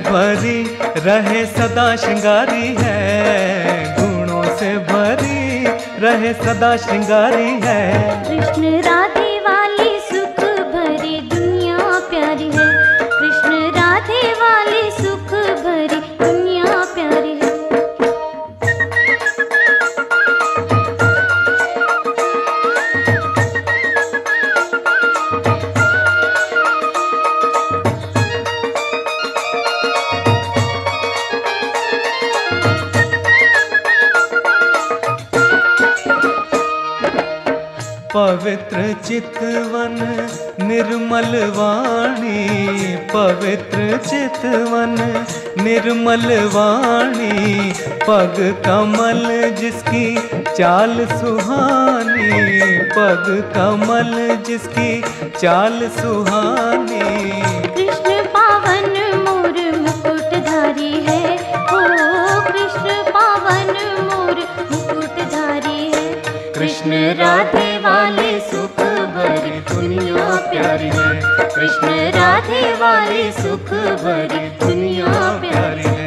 भरी रहे सदा श्रृंगारी है, गुणों से भरी रहे सदा श्रृंगारी है। कृष्ण राधे वाली सुख भरी दुनिया प्यारी है, कृष्ण राधे वाली सुख भरी दुनिया प्यारी है। पवित्र चितवन निर्मल वाणी, पवित्र चितवन निर्मल वाणी, पग कमल जिसकी चाल सुहानी, पग कमल जिसकी चाल सुहानी। कृष्ण पावन मोर मुकुटधारी है, ओ कृष्ण पावन मोर मुकुटधारी है। कृष्ण राधे वाली सुख भरी दुनिया प्यारी है, कृष्ण राधे वाली सुख भरी दुनिया प्यारी है।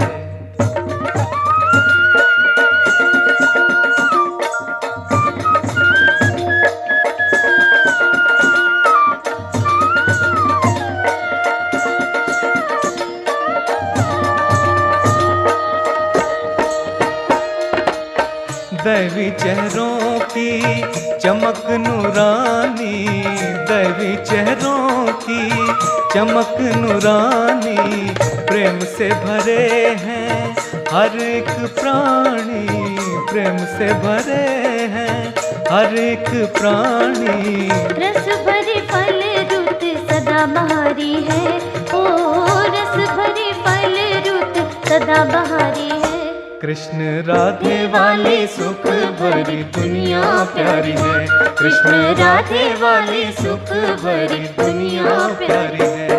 दैवी चेहरों की चमक नूरानी, दैवी चेहरों की चमक नूरानी, प्रेम से भरे हैं हर एक प्राणी, प्रेम से भरे हैं हर एक प्राणी। रस भरी फल रुत सदा बहारी है, ओ रस भरी फल रुत सदा बहारी है। कृष्ण राधे वाली सुख भरी दुनिया प्यारी है, कृष्ण राधे वाली सुख भरी दुनिया प्यारी है।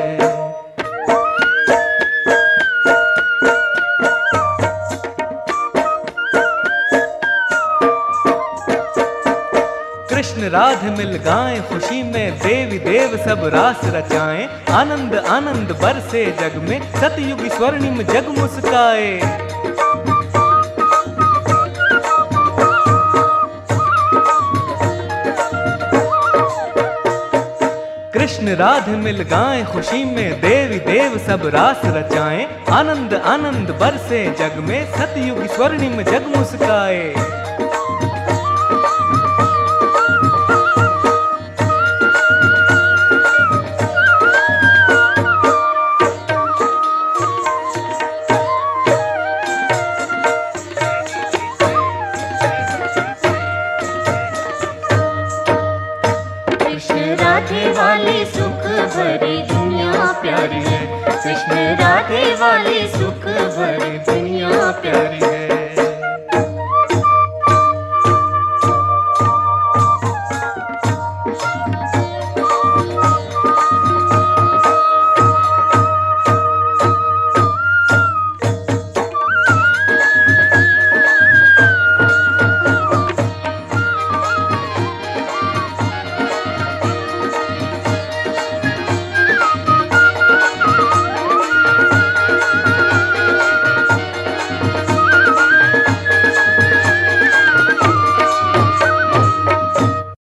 कृष्ण राधे मिल गाएं खुशी में, देवी देव सब रास रचाएं, आनंद आनंद बरसे जग में, सतयुग स्वर्णिम जग मुस्काए। कृष्ण राधे मिल गाएं खुशी में, देवी देव सब रास रचाएं, आनंद आनंद बरसे जग में, सतयुग स्वर्णिम जग मुस्काए। कृष्ण राधे वाली सुख भरी